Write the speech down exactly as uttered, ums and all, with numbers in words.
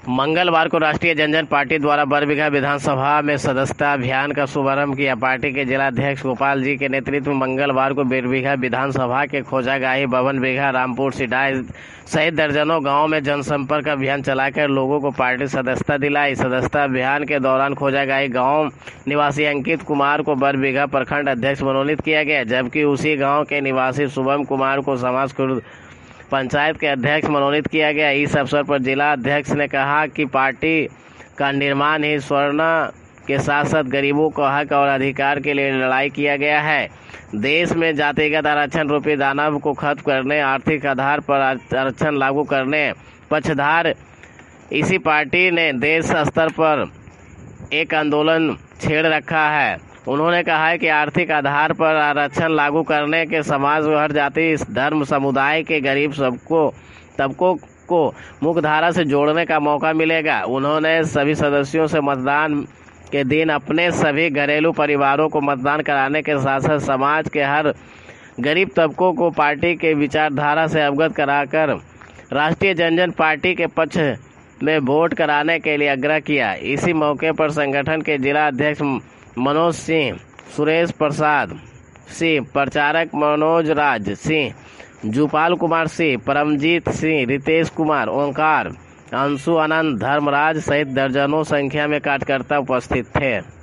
मंगलवार को राष्ट्रीय जनजन पार्टी द्वारा बरबीघा विधानसभा में सदस्यता अभियान का शुभारंभ किया। पार्टी के जिला अध्यक्ष गोपाल जी के नेतृत्व में मंगलवार को बरबीघा विधानसभा के खोजागाही, बभन बीघा, रामपुर सिडाई सहित दर्जनों गांवों में जनसंपर्क अभियान चलाकर लोगों को पार्टी सदस्यता दिलाई। सदस्यता अभियान के दौरान खोजागाही गांव निवासी अंकित कुमार को बरबीघा प्रखंड अध्यक्ष मनोनीत किया गया, जबकि उसी गाँव के निवासी शुभम कुमार को समाज खुर्द पंचायत के अध्यक्ष मनोनीत किया गया। इस अवसर पर जिला अध्यक्ष ने कहा कि पार्टी का निर्माण ही स्वर्ण के साथ साथ गरीबों को हक और अधिकार के लिए लड़ाई किया गया है। देश में जातिगत आरक्षण रूपी दानव को खत्म करने, आर्थिक आधार पर आरक्षण लागू करने पक्षधार इसी पार्टी ने देश स्तर पर एक आंदोलन छेड़ रखा है। उन्होंने कहा है कि आर्थिक आधार पर आरक्षण लागू करने के समाज व हर जाति, धर्म, समुदाय के गरीब सबको तबकों को मुख्यधारा से जोड़ने का मौका मिलेगा। उन्होंने सभी सदस्यों से मतदान के दिन अपने सभी घरेलू परिवारों को मतदान कराने के साथ साथ समाज के हर गरीब तबकों को पार्टी के विचारधारा से अवगत कराकर राष्ट्रीय जनजन पार्टी के पक्ष में वोट कराने के लिए आग्रह किया। इसी मौके पर संगठन के जिला अध्यक्ष मनोज सिंह, सुरेश प्रसाद सिंह, प्रचारक मनोज राज सिंह, जुपाल कुमार सिंह, परमजीत सिंह, रितेश कुमार, ओंकार, अंशु आनंद, धर्मराज सहित दर्जनों संख्या में कार्यकर्ता उपस्थित थे।